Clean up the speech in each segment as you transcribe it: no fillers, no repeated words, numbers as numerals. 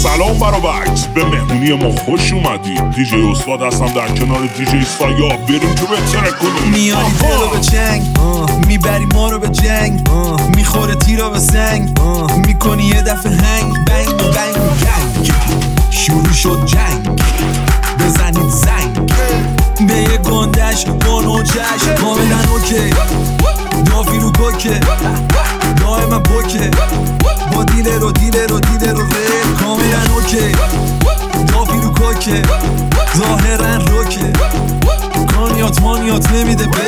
سلام برابکس، به مهمونی ما خوش اومدید. دیجی استاد هستم در کنار دیجی سایا، بریم تو بهتره کنیم. میاری دلو به چنگ، میبری ما رو به جنگ، میخوره تیرا به سنگ، میکنی یه دفعه هنگ بنگ بنگ بنگ. شروع شد جنگ، بزنید زنگ به یه گندش با نوچش. کاملا اوکی، دافی رو کوکه، دائما بوکه، با دیلر و ره. کاملا اوکی، دافی رو کوکه، ظاهرا روکه، کانیات مانیات نمیده بیت.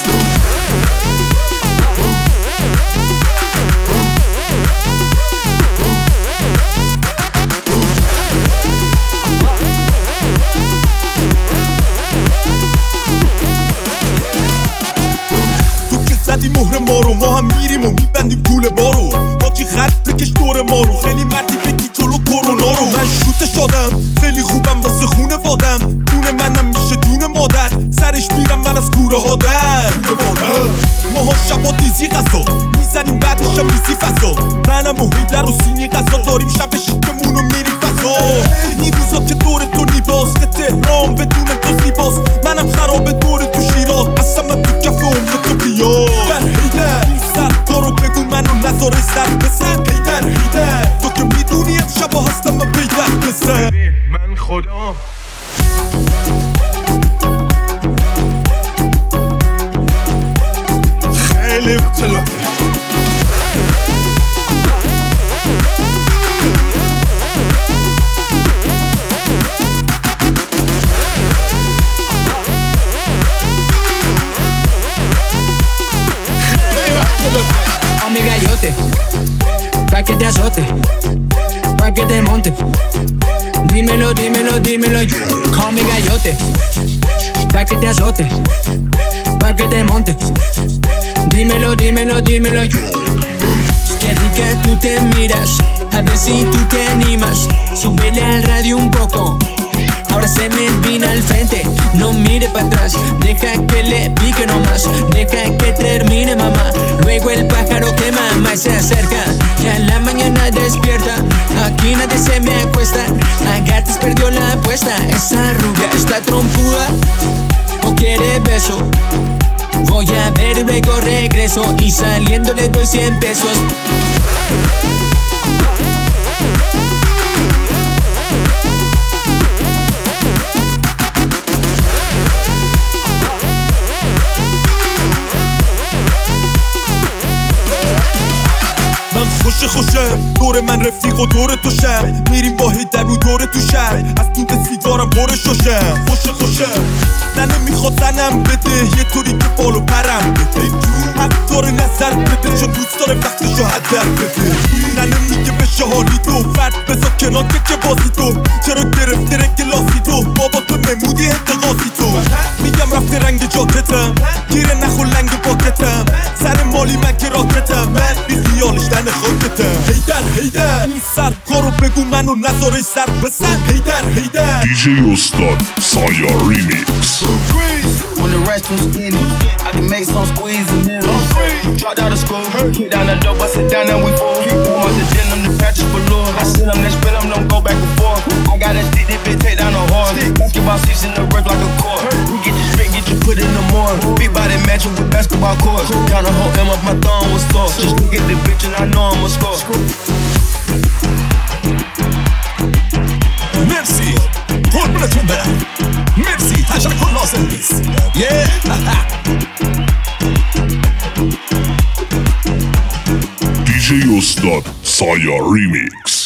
زدی مهر ما رو، ما هم میریم و میبندیم طول بارو. باجی خط بکش دور ما رو، خیلی مردی بگی جلو کرونا رو. من شوته شدم، خیلی خوبم واسه خونه وادم. دونه منم میشه دونه مادر، سرش میرم من از کوره ها در. ماها شبا دیزی غذا میزنیم، بعدش هم میزی فضا. منم و هیدر و سینی غذا داریم، شب شیکمون رو میریم فضا. این روزا که دور تو نیباز، که تهران بدون تو زیباست. منم خرابه دور تو شیراز، اصلا من تو کف عمر تو بیاد. هیدر سر کارو بگو منو نذاره سر بسن. هیدر تو که میدونی شبا هستم من پیدر بسن. من خدا خیلی اختلاف. Mi gallote, pa' que te azote, pa' que te monte. Dímelo, dímelo, dímelo. Call me gallote, pa' que te azote, pa' que te monte. Dímelo, dímelo, dímelo. Qué rica tú te miras, a ver si tú te animas. Súbele al radio un poco, ahora se me vino al frente. No mire para atrás, deja que le pique nomás. Deja que termine mamá, luego el pájaro que mama y se acerca. Ya en la mañana despierta, aquí nadie se me acuesta. Agates perdió la apuesta, esa arruga está trompuda o quiere beso. Voy a ver y luego regreso, y saliendo le doy 100 pesos. خوشم دور من رفیق و دور تو شهر. میریم با هیدر رو دور تو شهر، از دود سیگارم پر شوشم. خوشم نه نمیخواد زنم بده، یه طوری که بالو پرم بده. حق داره نظر بده، چون دوست داره وقتشو هدر بده. نه نمیگه بشه حالی تو، فرد بذار کنار که بازی تو. چرا گرفته رگلاسی تو، بابا تو نمودی انتقاسی تو. میگم رفته رنگ جاکتم، گیره نخو لنگ باکتم. سر مالی من که راکتم، من بی خیالش دن خاکتم. هیدر این سر کارو بگو منو نذاره سر بسن. هیدر دیجی استاد سایا ریمیکس. When the restroom's skinny, I can make some squeeze in there. Dropped out of school, kick down the door, bust it down and we full. Pull out the denim, the patches below. I sit them, they spin them, don't go back and forth. I got a stick, that bitch take down the horn. Basketball seats in the work like a court. We get you straight, get you put in the morning. Big body matching with basketball courts. Down the whole M up, my thumb was sore. Just look at the bitch and I know I'ma score. مرسی قربونتون برم، مرسی تشکر لازم نیست. دیجی استاد سایا ریمیکس.